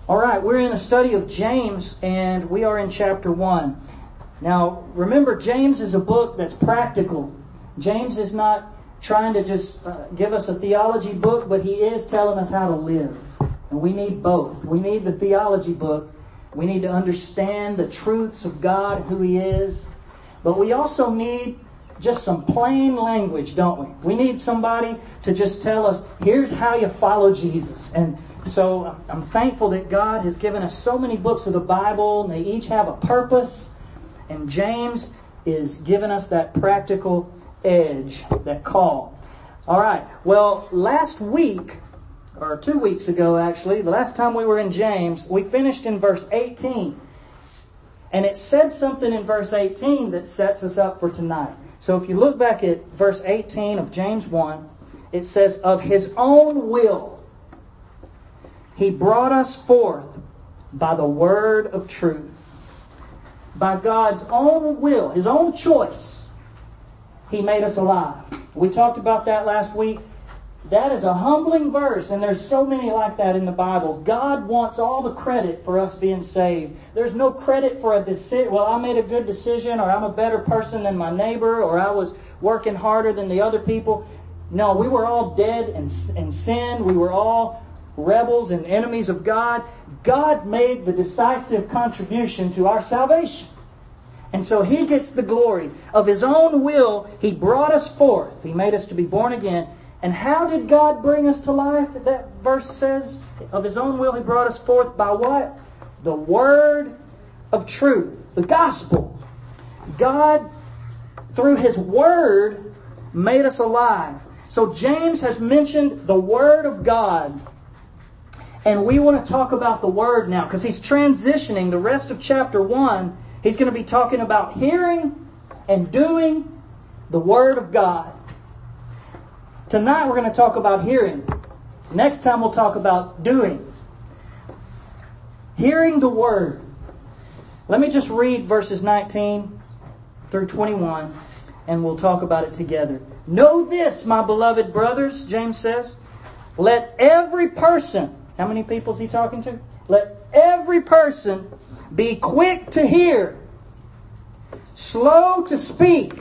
All right, we're in a study of James, and we are in chapter 1. Now, remember, James is a book that's practical. James is not trying to just give us a theology book, but he is telling us how to live. And we need both. We need the theology book. We need to understand the truths of God, who He is. But we also need just some plain language, don't we? We need somebody to just tell us, here's how you follow Jesus. And so I'm thankful that God has given us so many books of the Bible, and they each have a purpose. And James is giving us that practical edge, that call. All right. Well, last week, or 2 weeks ago actually, the last time we were in James, we finished in verse 18. And it said something in verse 18 that sets us up for tonight. So if you look back at verse 18 of James 1, it says, of His own will He brought us forth by the word of truth. By God's own will, His own choice, He made us alive. We talked about that last week. That is a humbling verse, and there's so many like that in the Bible. God wants all the credit for us being saved. There's no credit for a decision. Well, I made a good decision, or I'm a better person than my neighbor, or I was working harder than the other people. No, we were all dead in sin. We were all rebels and enemies of God. God made the decisive contribution to our salvation. And so He gets the glory. Of His own will, He brought us forth. He made us to be born again. And how did God bring us to life? That verse says, of His own will He brought us forth by what? The word of truth. The gospel. God, through His word, made us alive. So James has mentioned the word of God. And we want to talk about the word now, because he's transitioning the rest of chapter 1. He's going to be talking about hearing and doing the word of God. Tonight we're going to talk about hearing. Next time we'll talk about doing. Hearing the word. Let me just read verses 19 through 21, and we'll talk about it together. Know this, my beloved brothers, James says. Let every person, how many people is he talking to? Let every person be quick to hear, slow to speak,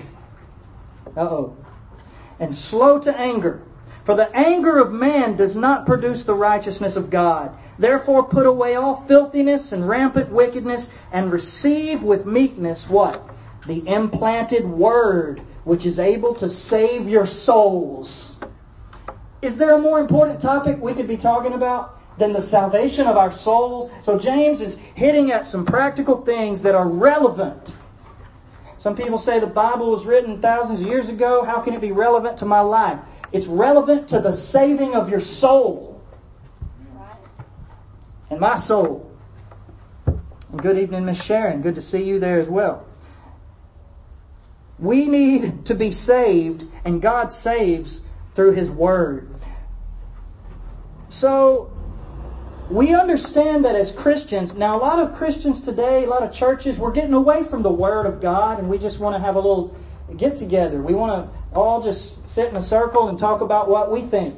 and slow to anger. For the anger of man does not produce the righteousness of God. Therefore put away all filthiness and rampant wickedness, and receive with meekness what? The implanted word, which is able to save your souls. Is there a more important topic we could be talking about than the salvation of our souls? So James is hitting at some practical things that are relevant. Some people say the Bible was written thousands of years ago. How can it be relevant to my life? It's relevant to the saving of your soul. And my soul. And good evening, Miss Sharon. Good to see you there as well. We need to be saved, and God saves through His Word. So, we understand that as Christians, now a lot of Christians today, a lot of churches, we're getting away from the Word of God, and we just want to have a little get together. We want to all just sit in a circle and talk about what we think.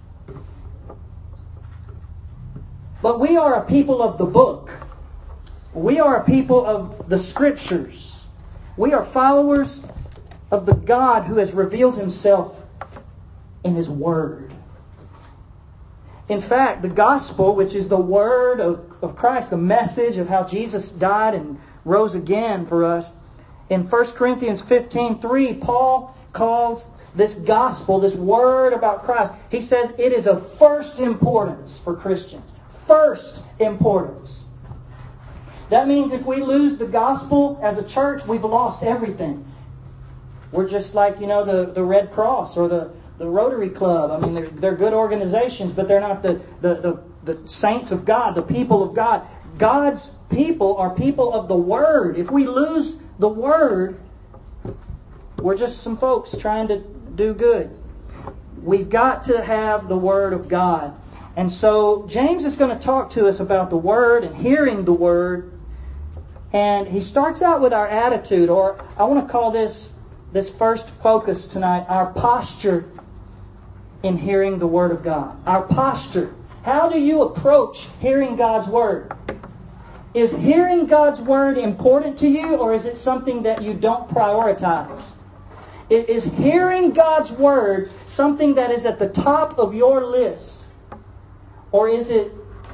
But we are a people of the book. We are a people of the Scriptures. We are followers of the God who has revealed Himself in His Word. In fact, the gospel, which is the word of Christ, the message of how Jesus died and rose again for us, in 1 Corinthians 15:3, Paul calls this gospel, this word about Christ, he says it is of first importance for Christians. First importance. That means if we lose the gospel as a church, we've lost everything. We're just like, the Red Cross or the Rotary Club. I mean, they're good organizations, but they're not the saints of God, the people of God. God's people are people of the Word. If we lose the Word, we're just some folks trying to do good. We've got to have the Word of God. And so James is going to talk to us about the Word and hearing the Word. And he starts out with our attitude, or I want to call this first focus tonight, our posture in hearing the Word of God. Our posture How do you approach hearing God's Word? Is hearing God's Word important to you, or is it something that you don't prioritize? Is hearing God's Word something that is at the top of your list? Or is it,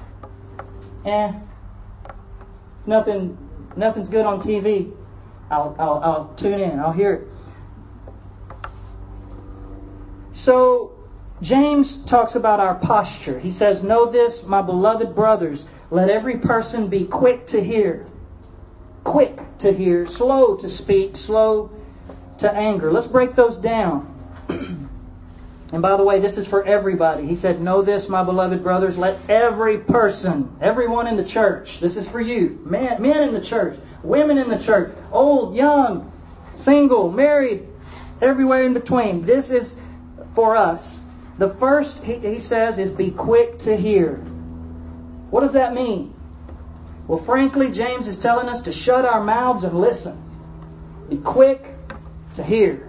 nothing's good on TV. I'll tune in, I'll hear it. So, James talks about our posture. He says, "Know this, my beloved brothers, let every person be quick to hear, slow to speak, slow to anger." Let's break those down. And by the way, this is for everybody. He said, "Know this, my beloved brothers, let every person," everyone in the church, this is for you, men in the church, women in the church, old, young, single, married, everywhere in between. This is for us. The first, he says, is be quick to hear. What does that mean? Well, frankly, James is telling us to shut our mouths and listen. Be quick to hear.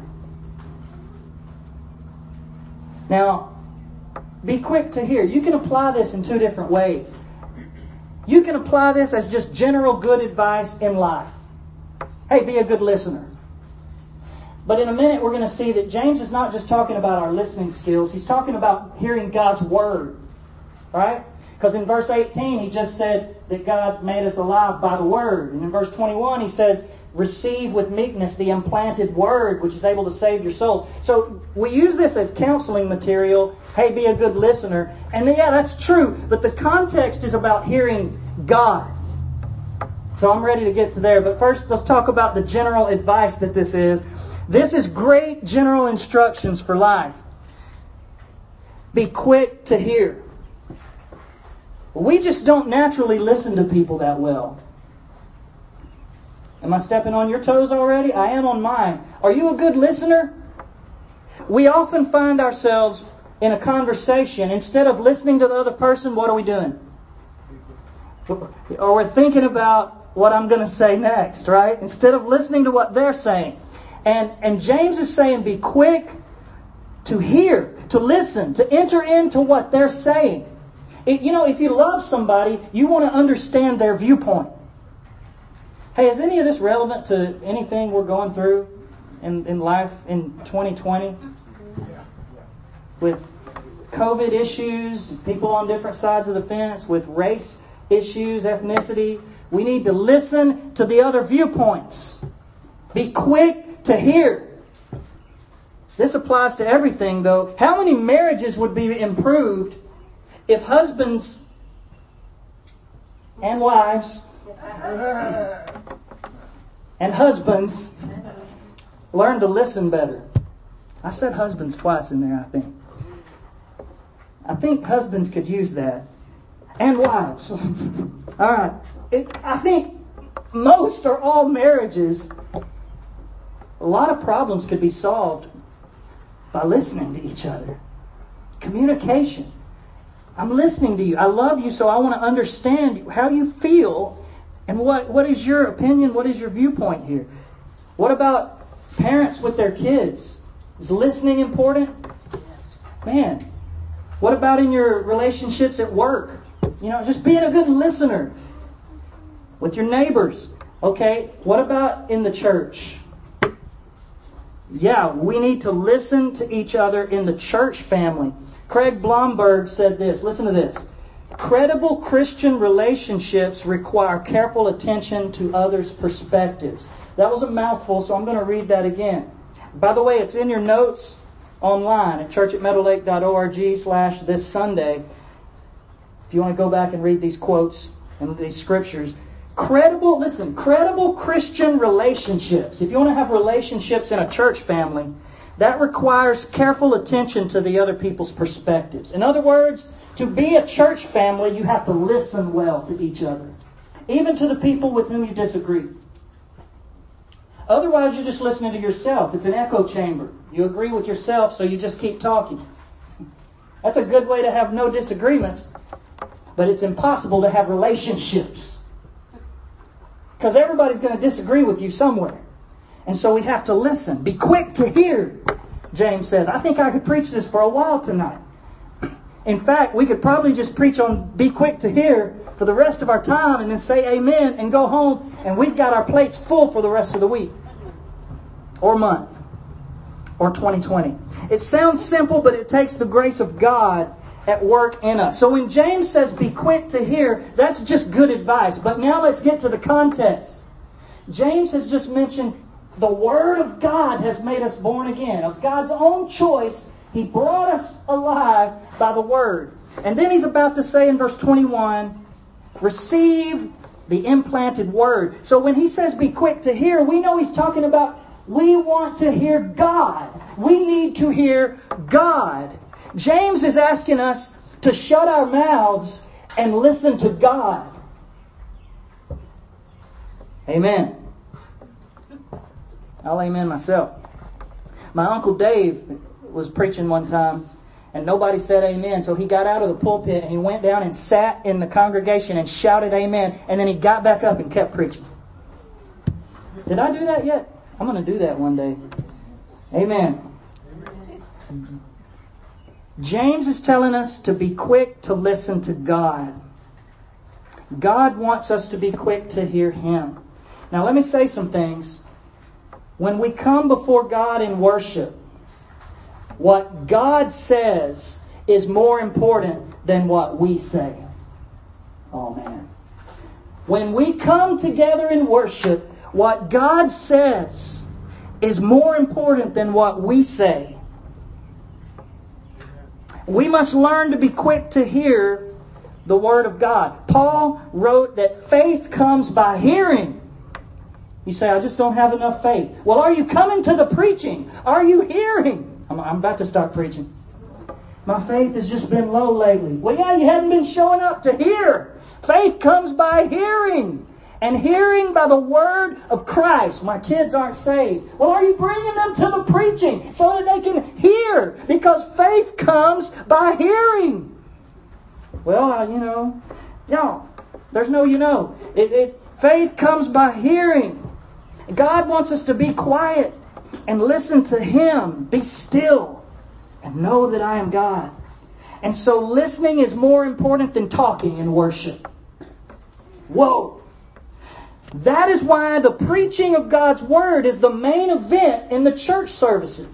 Now, be quick to hear. You can apply this in two different ways. You can apply this as just general good advice in life. Hey, be a good listener. But in a minute, we're going to see that James is not just talking about our listening skills. He's talking about hearing God's Word. Right? Because in verse 18, he just said that God made us alive by the Word. And in verse 21, he says, "Receive with meekness the implanted Word, which is able to save your souls." So we use this as counseling material. Hey, be a good listener. And yeah, that's true. But the context is about hearing God. So I'm ready to get to there. But first, let's talk about the general advice that this is. This is great general instructions for life. Be quick to hear. We just don't naturally listen to people that well. Am I stepping on your toes already? I am on mine. Are you a good listener? We often find ourselves in a conversation. Instead of listening to the other person, what are we doing? Or we're thinking about what I'm going to say next, right? Instead of listening to what they're saying. And James is saying, be quick to hear, to listen, to enter into what they're saying. If you love somebody, you want to understand their viewpoint. Hey, is any of this relevant to anything we're going through in life in 2020? With COVID issues, people on different sides of the fence, with race issues, ethnicity. We need to listen to the other viewpoints. Be quick to hear. This applies to everything, though. How many marriages would be improved if husbands and wives and husbands learn to listen better? I said husbands twice in there, I think. I think husbands could use that. And wives. All right. I think most or all marriages, a lot of problems could be solved by listening to each other. Communication. I'm listening to you. I love you, so I want to understand how you feel and what is your opinion, what is your viewpoint here. What about parents with their kids? Is listening important? Man, what about in your relationships at work? Just being a good listener with your neighbors. Okay, what about in the church? Yeah, we need to listen to each other in the church family. Craig Blomberg said this. Listen to this. Credible Christian relationships require careful attention to others' perspectives. That was a mouthful, so I'm going to read that again. By the way, it's in your notes online at churchatmeadowlake.org/this-Sunday. If you want to go back and read these quotes and these scriptures. Credible Christian relationships. If you want to have relationships in a church family, that requires careful attention to the other people's perspectives. In other words, to be a church family, you have to listen well to each other. Even to the people with whom you disagree. Otherwise, you're just listening to yourself. It's an echo chamber. You agree with yourself, so you just keep talking. That's a good way to have no disagreements, but it's impossible to have relationships. Because everybody's going to disagree with you somewhere. And so we have to listen. Be quick to hear, James says. I think I could preach this for a while tonight. In fact, we could probably just preach on be quick to hear for the rest of our time and then say amen and go home, and we've got our plates full for the rest of the week or month or 2020. It sounds simple, but it takes the grace of God at work in us. So when James says be quick to hear, that's just good advice. But now let's get to the context. James has just mentioned the Word of God has made us born again. Of God's own choice, He brought us alive by the Word. And then he's about to say in verse 21, receive the implanted Word. So when he says be quick to hear, we know he's talking about we want to hear God. We need to hear God. James is asking us to shut our mouths and listen to God. Amen. I'll amen myself. My Uncle Dave was preaching one time and nobody said amen. So he got out of the pulpit and he went down and sat in the congregation and shouted amen. And then he got back up and kept preaching. Did I do that yet? I'm going to do that one day. Amen. James is telling us to be quick to listen to God. God wants us to be quick to hear Him. Now let me say some things. When we come before God in worship, what God says is more important than what we say. Oh man. When we come together in worship, what God says is more important than what we say. We must learn to be quick to hear the Word of God. Paul wrote that faith comes by hearing. You say, I just don't have enough faith. Well, are you coming to the preaching? Are you hearing? I'm about to start preaching. My faith has just been low lately. Well, yeah, you hadn't been showing up to hear. Faith comes by hearing. And hearing by the Word of Christ. My kids aren't saved. Well, are you bringing them to the preaching so that they can hear? Because faith comes by hearing. Well, no, there's no faith comes by hearing. God wants us to be quiet and listen to Him. Be still and know that I am God. And so listening is more important than talking in worship. Whoa! That is why the preaching of God's Word is the main event in the church services.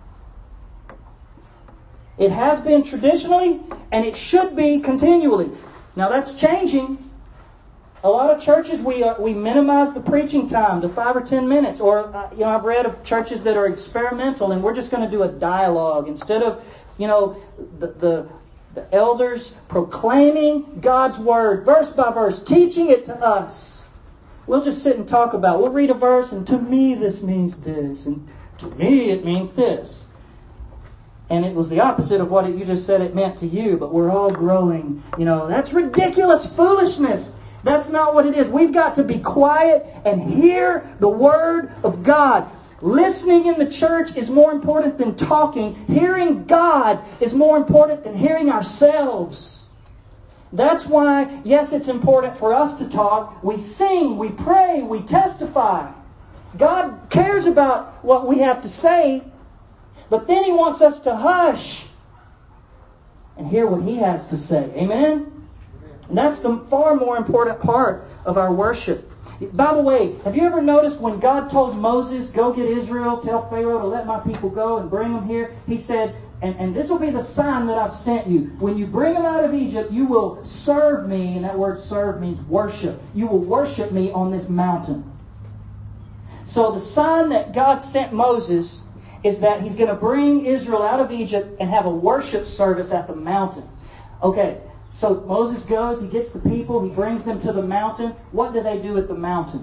It has been traditionally, and it should be continually. Now that's changing. A lot of churches, we minimize the preaching time to 5 or 10 minutes. Or, I've read of churches that are experimental, and we're just going to do a dialogue. Instead of, the elders proclaiming God's Word, verse by verse, teaching it to us. We'll just sit and talk about it. We'll read a verse, and to me this means this, and to me it means this. And it was the opposite of what you just said it meant to you, but we're all growing. That's ridiculous foolishness. That's not what it is. We've got to be quiet and hear the Word of God. Listening in the church is more important than talking. Hearing God is more important than hearing ourselves. That's why, yes, it's important for us to talk. We sing, we pray, we testify. God cares about what we have to say, but then He wants us to hush and hear what He has to say. Amen? And that's the far more important part of our worship. By the way, have you ever noticed when God told Moses, go get Israel, tell Pharaoh to let my people go and bring them here, He said, and this will be the sign that I've sent you. When you bring them out of Egypt, you will serve me, and that word serve means worship. You will worship me on this mountain. So the sign that God sent Moses is that He's going to bring Israel out of Egypt and have a worship service at the mountain. Okay, so Moses goes, he gets the people, he brings them to the mountain. What do they do at the mountain?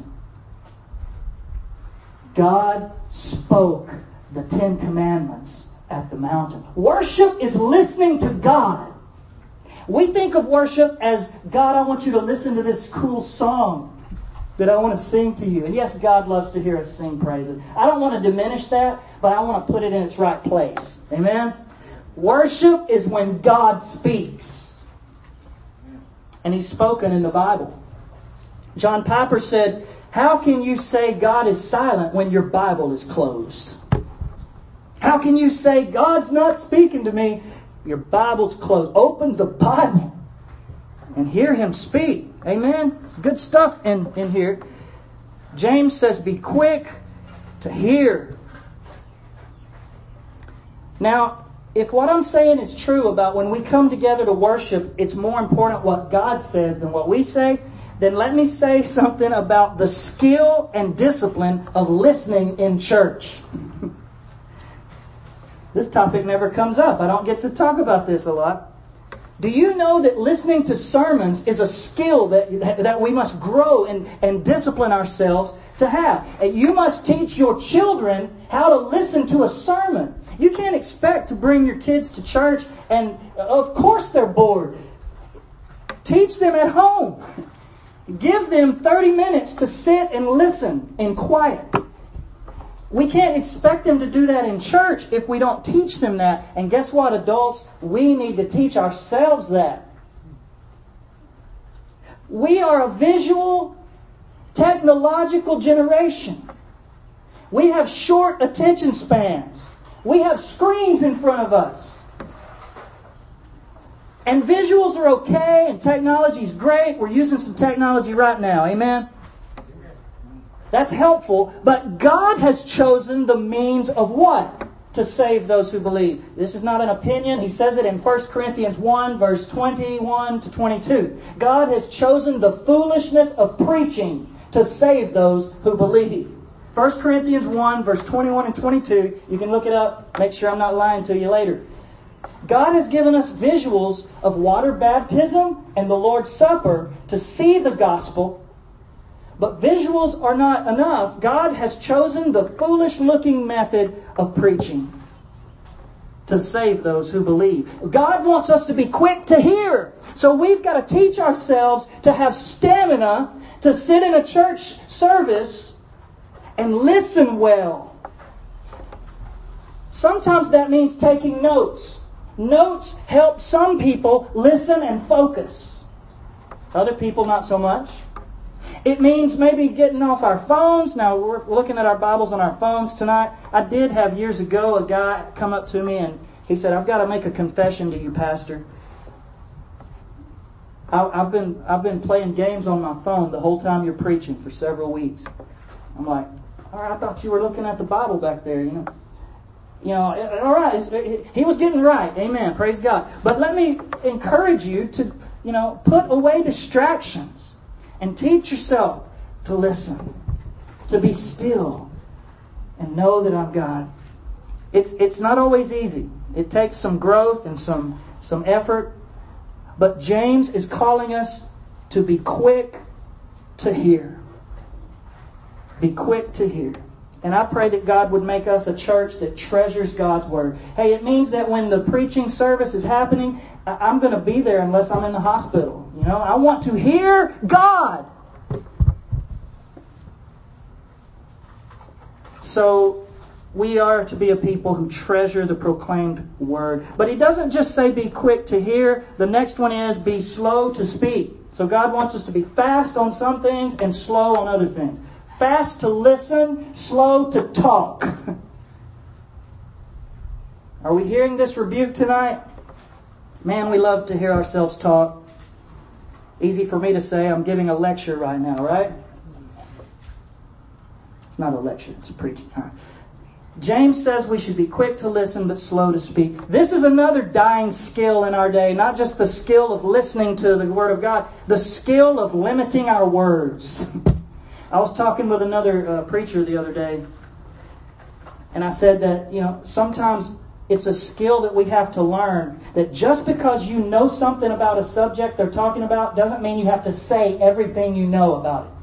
God spoke the 10 Commandments at the mountain. Worship is listening to God. We think of worship as, God, I want you to listen to this cool song that I want to sing to you. And yes, God loves to hear us sing praises. I don't want to diminish that, but I want to put it in its right place. Amen? Worship is when God speaks. And He's spoken in the Bible. John Piper said, how can you say God is silent when your Bible is closed? How can you say God's not speaking to me your Bible's closed, open the Bible and hear Him speak. Amen? It's good stuff in here. James says, be quick to hear. Now, if what I'm saying is true about when we come together to worship, it's more important what God says than what we say, then let me say something about the skill and discipline of listening in church. This topic never comes up. I don't get to talk about this a lot. Do you know that listening to sermons is a skill that we must grow and discipline ourselves to have? You must teach your children how to listen to a sermon. You can't expect to bring your kids to church and of course they're bored. Teach them at home. Give them 30 minutes to sit and listen in quiet. We can't expect them to do that in church if we don't teach them that. And guess what, adults? We need to teach ourselves that. We are a visual, technological generation. We have short attention spans. We have screens in front of us. And visuals are okay, and technology is great. We're using some technology right now. Amen? That's helpful. But God has chosen the means of what? To save those who believe. This is not an opinion. He says it in 1 Corinthians 1, verse 21 to 22. God has chosen the foolishness of preaching to save those who believe. 1 Corinthians 1, verse 21 and 22. You can look it up. Make sure I'm not lying to you later. God has given us visuals of water baptism and the Lord's Supper to see the gospel. But visuals are not enough. God has chosen the foolish-looking method of preaching to save those who believe. God wants us to be quick to hear. So we've got to teach ourselves to have stamina to sit in a church service and listen well. Sometimes that means taking notes. Notes help some people listen and focus. Other people not so much. It means maybe getting off our phones. Now, we're looking at our Bibles on our phones tonight. I did have years ago a guy come up to me and he said, I've got to make a confession to you, Pastor. I've been playing games on my phone the whole time you're preaching for several weeks. I'm like, all right, I thought you were looking at the Bible back there, you know, all right. He was getting right. Amen. Praise God. But let me encourage you to, put away distractions and teach yourself to listen, to be still and know that I'm God. It's not always easy. It takes some growth and some effort. But James is calling us to be quick to hear. Be quick to hear. And I pray that God would make us a church that treasures God's Word. Hey, it means that when the preaching service is happening, I'm going to be there unless I'm in the hospital. I want to hear God. So we are to be a people who treasure the proclaimed Word. But He doesn't just say be quick to hear. The next one is be slow to speak. So God wants us to be fast on some things and slow on other things. Fast to listen, slow to talk. Are we hearing this rebuke tonight? Man, we love to hear ourselves talk. Easy for me to say, I'm giving a lecture right now, right? It's not a lecture, it's a preaching. All right. James says we should be quick to listen but slow to speak. This is another dying skill in our day. Not just the skill of listening to the Word of God, the skill of limiting our words. I was talking with another preacher the other day, and I said that, sometimes it's a skill that we have to learn, that just because you know something about a subject they're talking about doesn't mean you have to say everything you know about it.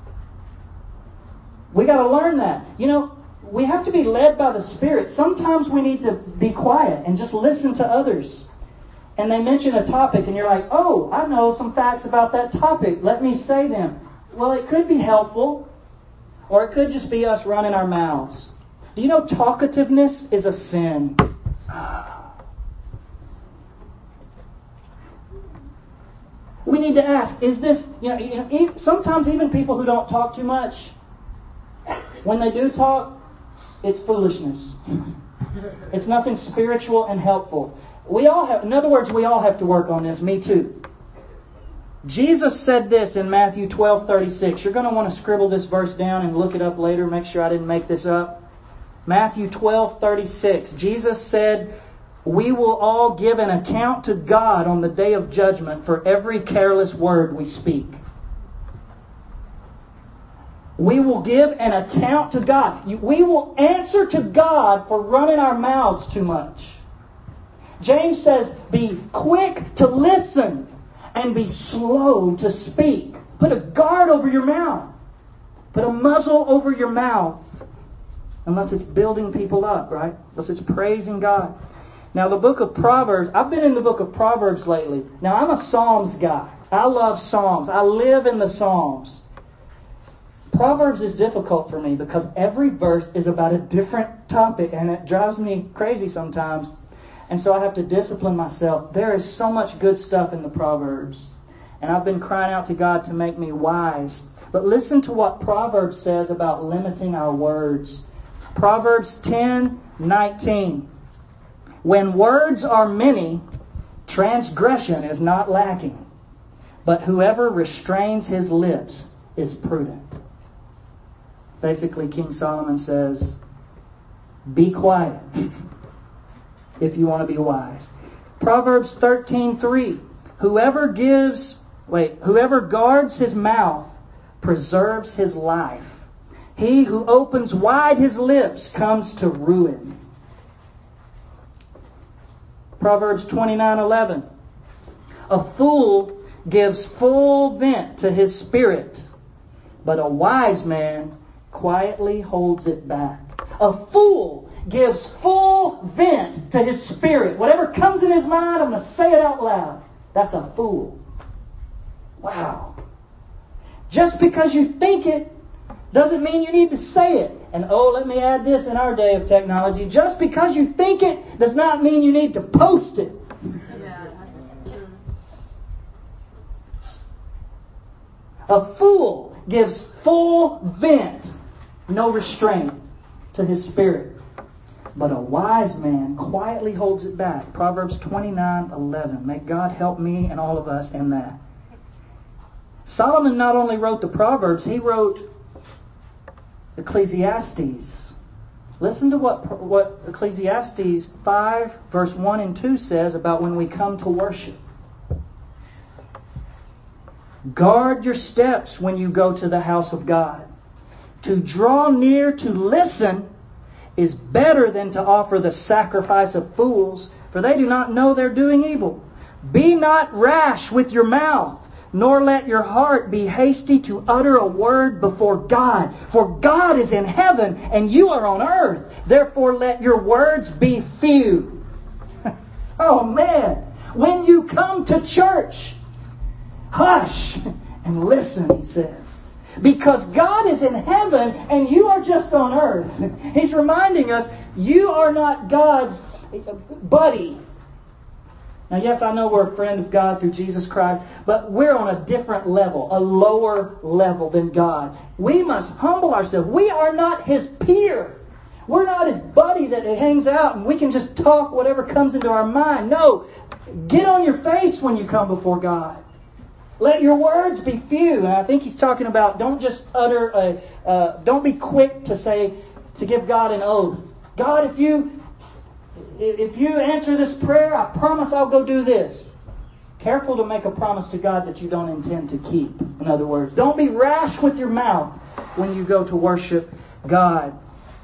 We got to learn that. We have to be led by the Spirit. Sometimes we need to be quiet and just listen to others. And they mention a topic and you're like, oh, I know some facts about that topic. Let me say them. Well, it could be helpful, or it could just be us running our mouths. Do you know talkativeness is a sin? We need to ask, is this, sometimes even people who don't talk too much, when they do talk, it's foolishness. It's nothing spiritual and helpful. We all have, in other words, we all have to work on this. Me too. Jesus said this in Matthew 12:36. You're going to want to scribble this verse down and look it up later. Make sure I didn't make this up. Matthew 12:36. Jesus said, "We will all give an account to God on the day of judgment for every careless word we speak." We will give an account to God. We will answer to God for running our mouths too much. James says, be quick to listen and be slow to speak. Put a guard over your mouth. Put a muzzle over your mouth. Unless it's building people up, right? Unless it's praising God. Now the book of Proverbs, I've been in the book of Proverbs lately. Now I'm a Psalms guy. I love Psalms. I live in the Psalms. Proverbs is difficult for me because every verse is about a different topic and it drives me crazy sometimes. And so I have to discipline myself. There is so much good stuff in the Proverbs. And I've been crying out to God to make me wise. But listen to what Proverbs says about limiting our words. Proverbs 10:19. When words are many, transgression is not lacking. But whoever restrains his lips is prudent. Basically, King Solomon says, be quiet if you want to be wise. Proverbs 13:3. Whoever guards his mouth preserves his life. He who opens wide his lips comes to ruin. Proverbs 29:11. A fool gives full vent to his spirit, but a wise man quietly holds it back. A fool gives full vent to his spirit. Whatever comes in his mind, I'm going to say it out loud. That's a fool. Wow. Just because you think it doesn't mean you need to say it. And let me add this in our day of technology. Just because you think it does not mean you need to post it. A fool gives full vent, no restraint, to his spirit. But a wise man quietly holds it back. Proverbs 29:11. May God help me and all of us in that. Solomon not only wrote the Proverbs, he wrote Ecclesiastes. Listen to what Ecclesiastes 5 verse 1 and 2 says about when we come to worship. Guard your steps when you go to the house of God. To draw near to listen is better than to offer the sacrifice of fools, for they do not know they're doing evil. Be not rash with your mouth, nor let your heart be hasty to utter a word before God. For God is in heaven, and you are on earth. Therefore let your words be few. Oh man, when you come to church, hush and listen, he says. Because God is in heaven and you are just on earth. He's reminding us, you are not God's buddy. Now yes, I know we're a friend of God through Jesus Christ, but we're on a different level, a lower level than God. We must humble ourselves. We are not His peer. We're not His buddy that hangs out and we can just talk whatever comes into our mind. No, get on your face when you come before God. Let your words be few. And I think he's talking about don't just utter don't be quick to give God an oath. God, if you answer this prayer, I promise I'll go do this. Careful to make a promise to God that you don't intend to keep. In other words, don't be rash with your mouth when you go to worship God.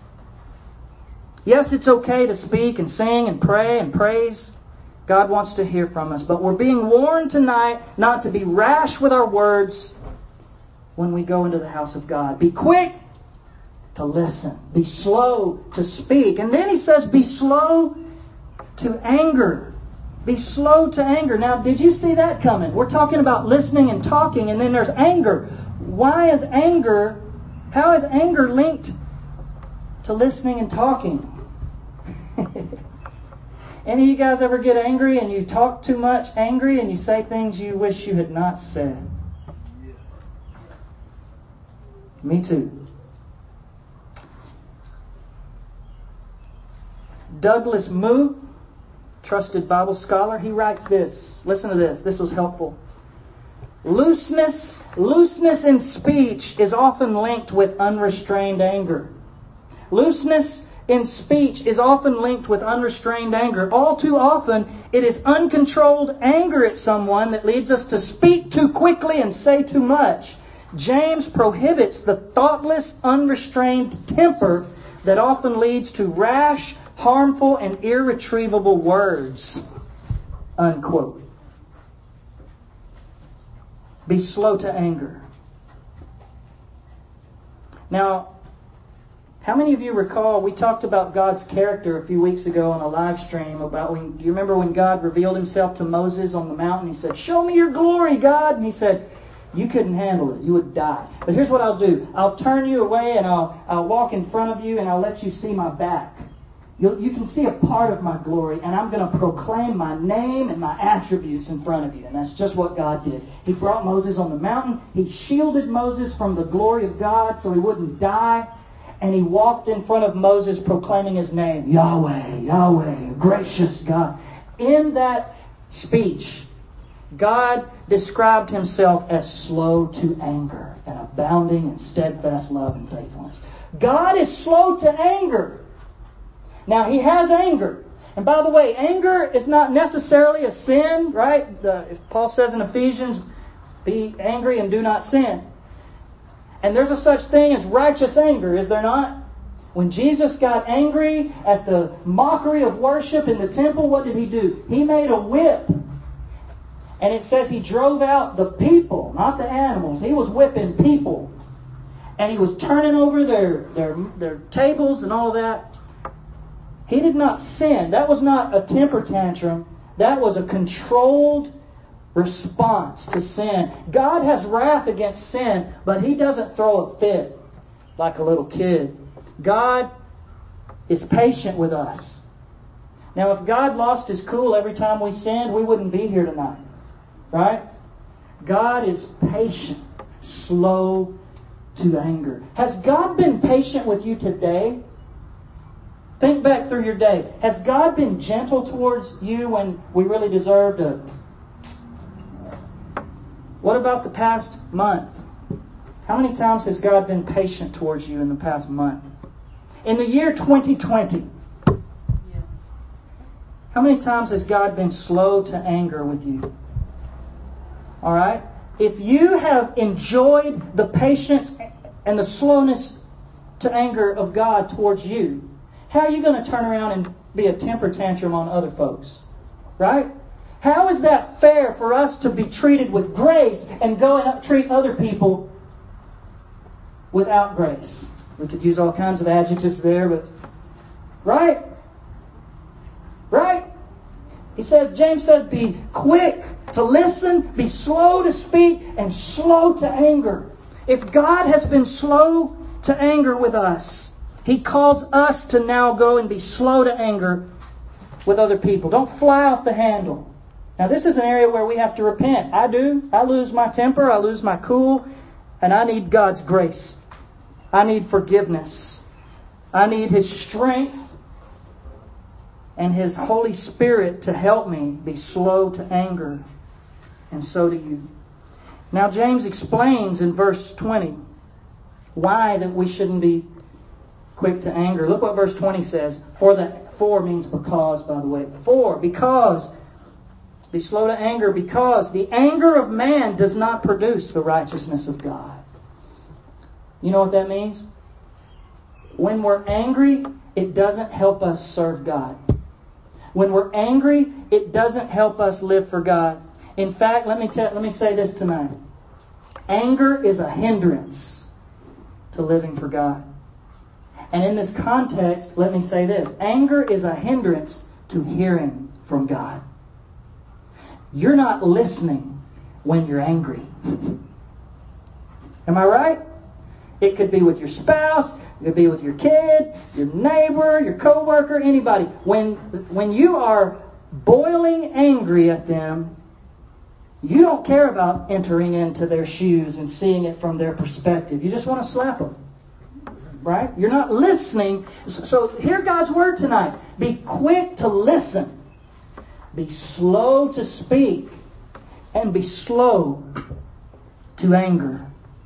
Yes, it's okay to speak and sing and pray and praise. God wants to hear from us. But we're being warned tonight not to be rash with our words when we go into the house of God. Be quick to listen. Be slow to speak. And then he says, be slow to anger. Be slow to anger. Now, did you see that coming? We're talking about listening and talking, and then there's anger. How is anger linked to listening and talking? Any of you guys ever get angry and you talk too much angry and you say things you wish you had not said? Me too. Douglas Moo trusted Bible scholar. He writes this. Listen to this. This was helpful. Looseness in speech is often linked with unrestrained anger. Looseness in speech is often linked with unrestrained anger. All too often, it is uncontrolled anger at someone that leads us to speak too quickly and say too much. James prohibits the thoughtless, unrestrained temper that often leads to rash, harmful, and irretrievable words. Unquote. Be slow to anger. Now, how many of you recall, we talked about God's character a few weeks ago on a live stream about do you remember when God revealed Himself to Moses on the mountain? He said, "Show me your glory, God." And He said, "You couldn't handle it. You would die. But here's what I'll do. I'll turn you away and I'll walk in front of you and I'll let you see my back. You can see a part of my glory, and I'm going to proclaim my name and my attributes in front of you." And that's just what God did. He brought Moses on the mountain. He shielded Moses from the glory of God so he wouldn't die. And he walked in front of Moses proclaiming his name. Yahweh, Yahweh, gracious God. In that speech, God described Himself as slow to anger and abounding in steadfast love and faithfulness. God is slow to anger. Now, He has anger. And by the way, anger is not necessarily a sin, right? If Paul says in Ephesians, be angry and do not sin. And there's a such thing as righteous anger, is there not? When Jesus got angry at the mockery of worship in the temple, what did He do? He made a whip. And it says He drove out the people, not the animals. He was whipping people. And He was turning over their tables and all that. He did not sin. That was not a temper tantrum. That was a controlled response to sin. God has wrath against sin, but He doesn't throw a fit like a little kid. God is patient with us. Now, if God lost His cool every time we sinned, we wouldn't be here tonight. Right? God is patient, slow to anger. Has God been patient with you today? Think back through your day. Has God been gentle towards you when we really deserved it? What about the past month? How many times has God been patient towards you in the past month? In the year 2020, how many times has God been slow to anger with you? All right? If you have enjoyed the patience and the slowness to anger of God towards you, how are you going to turn around and be a temper tantrum on other folks? Right? How is that fair for us to be treated with grace and go and treat other people without grace? We could use all kinds of adjectives there, but right? Right? James says, be quick to listen, be slow to speak, and slow to anger. If God has been slow to anger with us, He calls us to now go and be slow to anger with other people. Don't fly off the handle. Now, this is an area where we have to repent. I do. I lose my temper. I lose my cool. And I need God's grace. I need forgiveness. I need His strength and His Holy Spirit to help me be slow to anger. And so do you. Now, James explains in verse 20 why that we shouldn't be quick to anger. Look what verse 20 says. For means because, by the way. Because. Be slow to anger, because the anger of man does not produce the righteousness of God. You know what that means? When we're angry, it doesn't help us serve God. When we're angry, it doesn't help us live for God. In fact, let me say this tonight. Anger is a hindrance to living for God. And in this context, let me say this. Anger is a hindrance to hearing from God. You're not listening when you're angry. Am I right? It could be with your spouse, it could be with your kid, your neighbor, your coworker, anybody. When you are boiling angry at them, you don't care about entering into their shoes and seeing it from their perspective. You just want to slap them. Right? You're not listening. So hear God's word tonight. Be quick to listen. Be slow to speak and be slow to anger.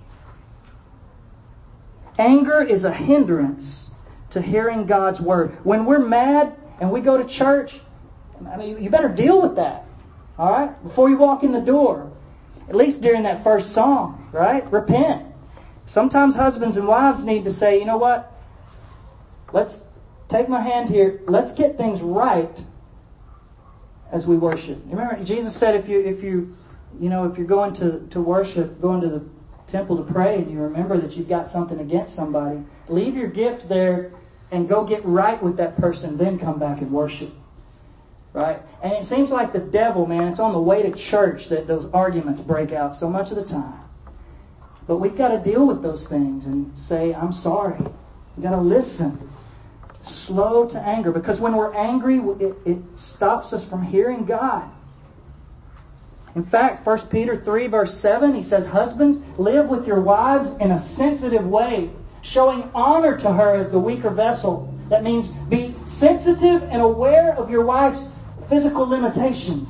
Anger is a hindrance to hearing God's Word. When we're mad and we go to church, you better deal with that. All right? Before you walk in the door. At least during that first song, right? Repent. Sometimes husbands and wives need to say, you know what? Let's take my hand here. Let's get things right as we worship. Remember, Jesus said if you're going to worship, going to the temple to pray, and you remember that you've got something against somebody, leave your gift there and go get right with that person, then come back and worship. Right? And it seems like the devil, man, it's on the way to church that those arguments break out so much of the time. But we've got to deal with those things and say, I'm sorry. We've got to listen. Slow to anger. Because when we're angry, it stops us from hearing God. In fact, 1 Peter 3 verse 7, he says, husbands, live with your wives in a sensitive way, showing honor to her as the weaker vessel. That means be sensitive and aware of your wife's physical limitations.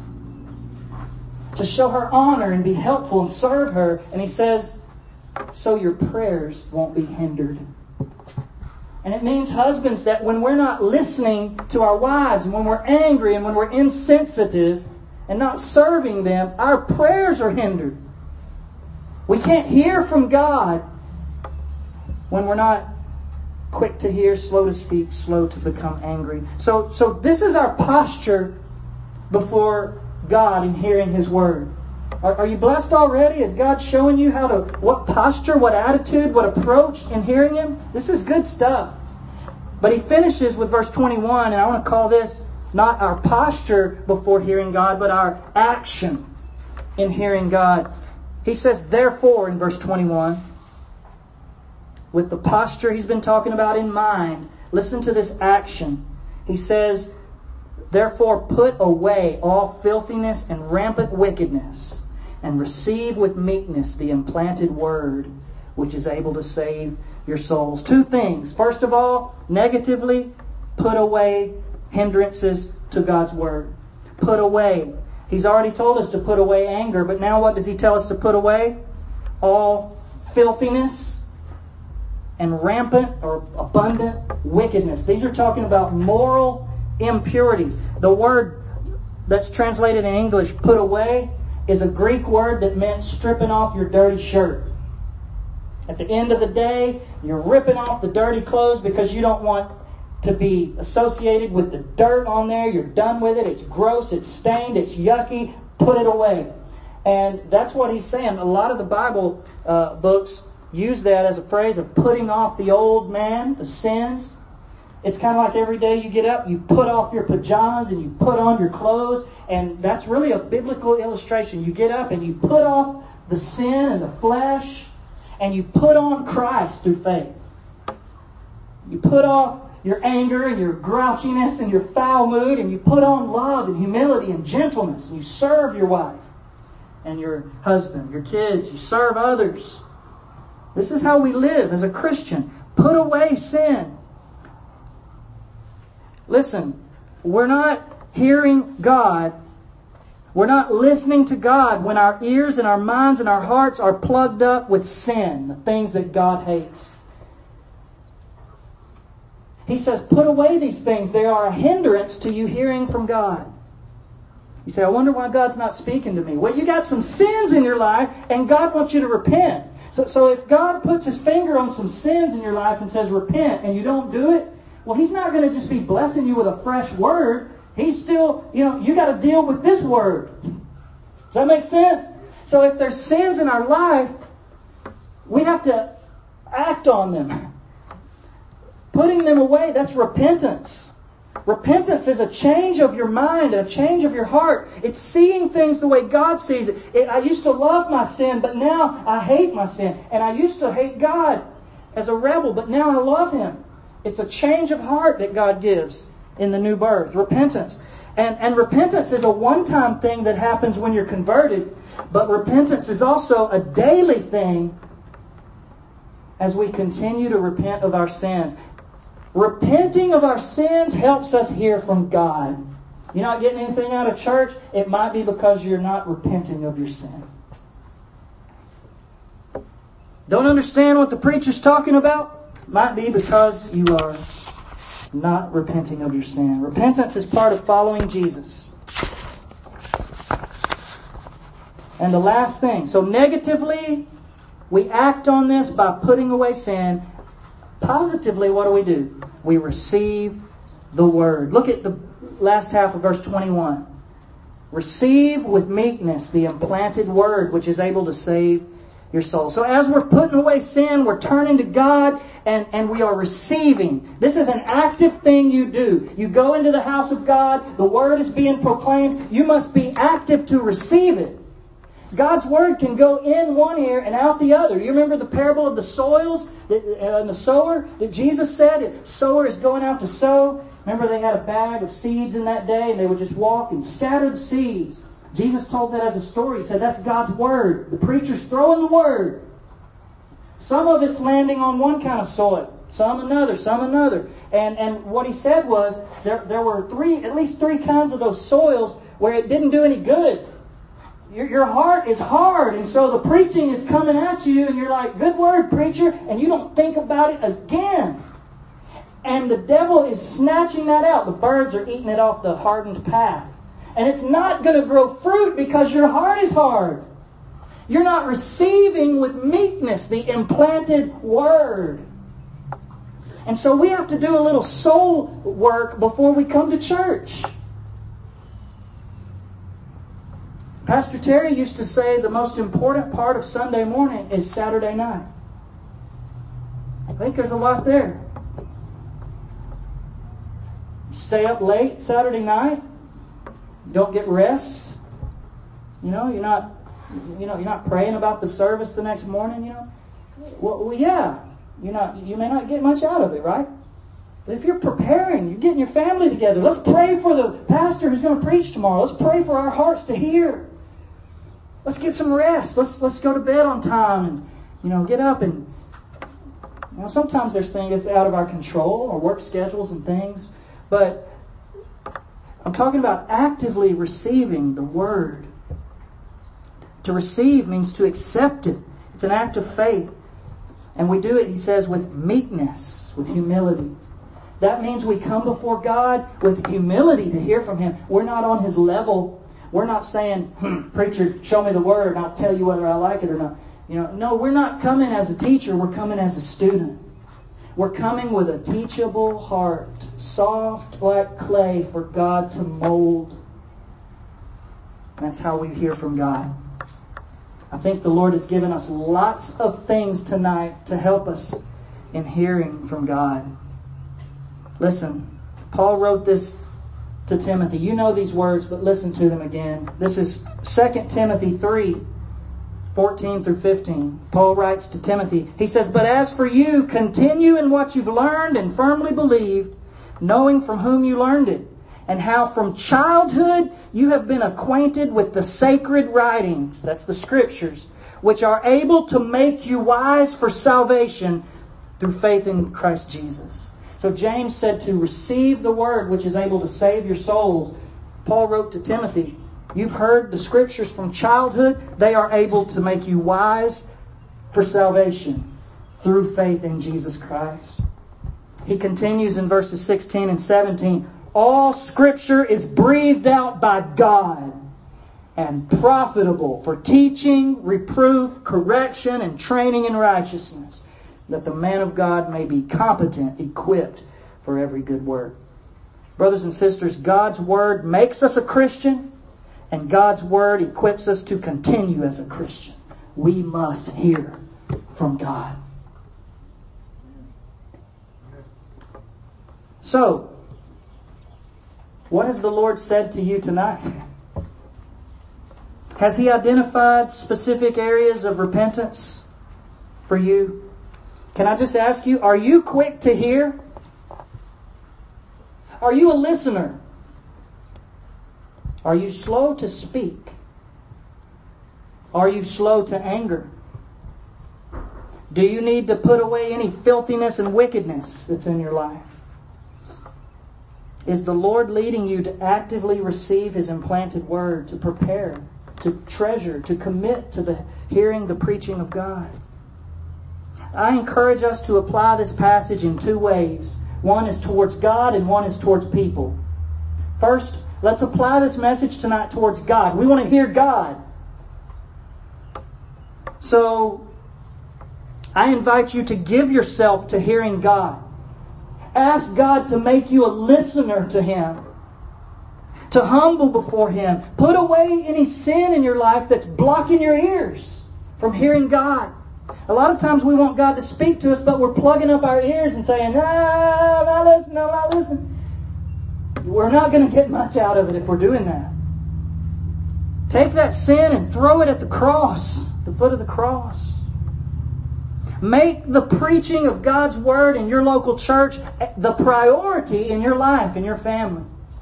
To show her honor and be helpful and serve her. And he says, so your prayers won't be hindered. And it means, husbands, that when we're not listening to our wives, and when we're angry and when we're insensitive and not serving them, our prayers are hindered. We can't hear from God when we're not quick to hear, slow to speak, slow to become angry. So this is our posture before God in hearing His Word. Are you blessed already? Is God showing you what posture, what attitude, what approach in hearing Him? This is good stuff. But He finishes with verse 21, and I want to call this not our posture before hearing God, but our action in hearing God. He says, therefore, in verse 21, with the posture he's been talking about in mind, listen to this action. He says, therefore put away all filthiness and rampant wickedness, and receive with meekness the implanted word, which is able to save your souls. Two things. First of all, negatively, put away hindrances to God's word. Put away. He's already told us to put away anger, but now what does he tell us to put away? All filthiness and rampant or abundant wickedness. These are talking about moral impurities. The word that's translated in English, put away, is a Greek word that meant stripping off your dirty shirt. At the end of the day, you're ripping off the dirty clothes because you don't want to be associated with the dirt on there. You're done with it. It's gross. It's stained. It's yucky. Put it away. And that's what he's saying. A lot of the Bible books use that as a phrase of putting off the old man, the sins. It's kind of like every day you get up, you put off your pajamas and you put on your clothes. And that's really a biblical illustration. You get up and you put off the sin and the flesh, and you put on Christ through faith. You put off your anger and your grouchiness and your foul mood, and you put on love and humility and gentleness, and you serve your wife and your husband, your kids. You serve others. This is how we live as a Christian. Put away sin. Listen, we're not hearing God. We're not listening to God when our ears and our minds and our hearts are plugged up with sin, the things that God hates. He says, put away these things. They are a hindrance to you hearing from God. You say, I wonder why God's not speaking to me. Well, you got some sins in your life, and God wants you to repent. So if God puts His finger on some sins in your life and says, repent, and you don't do it, well, He's not going to just be blessing you with a fresh word. He's still, you got to deal with this word. Does that make sense? So if there's sins in our life, we have to act on them. Putting them away, that's repentance. Repentance is a change of your mind, a change of your heart. It's seeing things the way God sees it. I used to love my sin, but now I hate my sin. And I used to hate God as a rebel, but now I love Him. It's a change of heart that God gives in the new birth. Repentance. And repentance is a one-time thing that happens when you're converted, but repentance is also a daily thing as we continue to repent of our sins. Repenting of our sins helps us hear from God. You're not getting anything out of church. It might be because you're not repenting of your sin. Don't understand what the preacher's talking about? Might be because you are not repenting of your sin. Repentance is part of following Jesus. And the last thing. So negatively, we act on this by putting away sin. Positively, what do? We receive the Word. Look at the last half of verse 21. Receive with meekness the implanted Word which is able to save your soul. So as we're putting away sin, we're turning to God and we are receiving. This is an active thing you do. You go into the house of God, the Word is being proclaimed. You must be active to receive it. God's Word can go in one ear and out the other. You remember the parable of the soils and the sower that Jesus said? The sower is going out to sow. Remember they had a bag of seeds in that day and they would just walk and scatter the seeds. Jesus told that as a story. He said that's God's Word. The preacher's throwing the Word. Some of it's landing on one kind of soil. Some another. And what he said was there were at least three kinds of those soils where it didn't do any good. Your heart is hard, and so the preaching is coming at you, and you're like, good word, preacher, and you don't think about it again. And the devil is snatching that out. The birds are eating it off the hardened path. And it's not going to grow fruit because your heart is hard. You're not receiving with meekness the implanted Word. And so we have to do a little soul work before we come to church. Pastor Terry used to say the most important part of Sunday morning is Saturday night. I think there's a lot there. Stay up late Saturday night. Don't get rest. You're not praying about the service the next morning. Well, yeah. You may not get much out of it, right? But if you're preparing, you're getting your family together. Let's pray for the pastor who's going to preach tomorrow. Let's pray for our hearts to hear. Let's get some rest. Let's go to bed on time and get up and sometimes there's things out of our control or work schedules and things. But I'm talking about actively receiving the Word. To receive means to accept it. It's an act of faith. And we do it, he says, with meekness, with humility. That means we come before God with humility to hear from Him. We're not on His level. We're not saying, preacher, show me the Word and I'll tell you whether I like it or not. No, we're not coming as a teacher. We're coming as a student. We're coming with a teachable heart, soft like clay for God to mold. That's how we hear from God. I think the Lord has given us lots of things tonight to help us in hearing from God. Listen, Paul wrote this to Timothy. You know these words, but listen to them again. This is 2 Timothy 3, 14 through 15. Paul writes to Timothy. He says, but as for you, continue in what you've learned and firmly believed, knowing from whom you learned it, and how from childhood you have been acquainted with the sacred writings, that's the Scriptures, which are able to make you wise for salvation through faith in Christ Jesus. So James said to receive the Word which is able to save your souls. Paul wrote to Timothy, you've heard the Scriptures from childhood. They are able to make you wise for salvation through faith in Jesus Christ. He continues in verses 16 and 17, all Scripture is breathed out by God and profitable for teaching, reproof, correction, and training in righteousness, that the man of God may be competent, equipped for every good work. Brothers and sisters, God's Word makes us a Christian, and God's Word equips us to continue as a Christian. We must hear from God. So, what has the Lord said to you tonight? Has He identified specific areas of repentance for you? Can I just ask you, are you quick to hear? Are you a listener? Are you slow to speak? Are you slow to anger? Do you need to put away any filthiness and wickedness that's in your life? Is the Lord leading you to actively receive His implanted word, to prepare, to treasure, to commit to hearing the preaching of God? I encourage us to apply this passage in two ways. One is towards God and one is towards people. First, let's apply this message tonight towards God. We want to hear God. So, I invite you to give yourself to hearing God. Ask God to make you a listener to Him. To humble before Him. Put away any sin in your life that's blocking your ears from hearing God. A lot of times we want God to speak to us, but we're plugging up our ears and saying, no, I'm not listening. We're not going to get much out of it if we're doing that. Take that sin and throw it at the cross, the foot of the cross. Make the preaching of God's Word in your local church the priority in your life, in your family.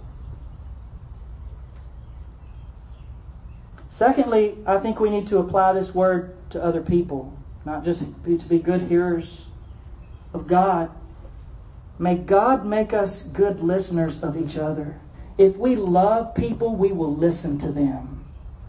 Secondly, I think we need to apply this Word to other people. Not just to be good hearers of God. May God make us good listeners of each other. If we love people, we will listen to them.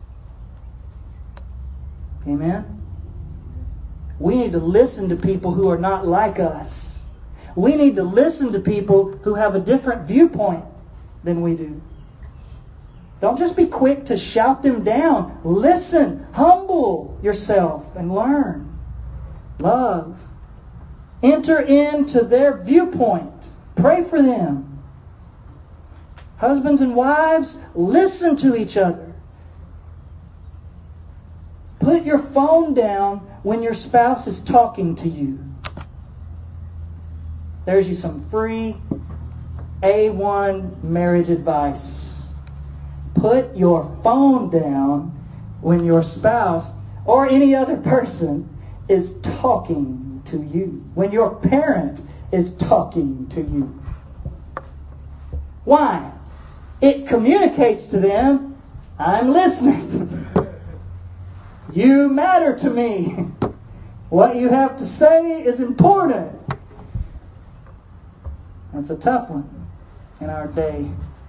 Amen? We need to listen to people who are not like us. We need to listen to people who have a different viewpoint than we do. Don't just be quick to shout them down. Listen, humble yourself and learn. Love. Enter into their viewpoint. Pray for them. Husbands and wives, listen to each other. Put your phone down when your spouse is talking to you. There's you some free A1 marriage advice. Put your phone down when your spouse or any other person is talking to you. When your parent is talking to you. Why? It communicates to them, I'm listening. You matter to me. What you have to say is important. That's a tough one in our day.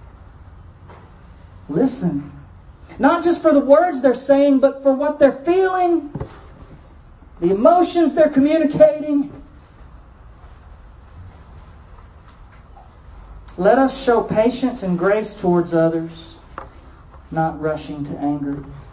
Listen. Not just for the words they're saying, but for what they're feeling, the emotions they're communicating. Let us show patience and grace towards others, not rushing to anger.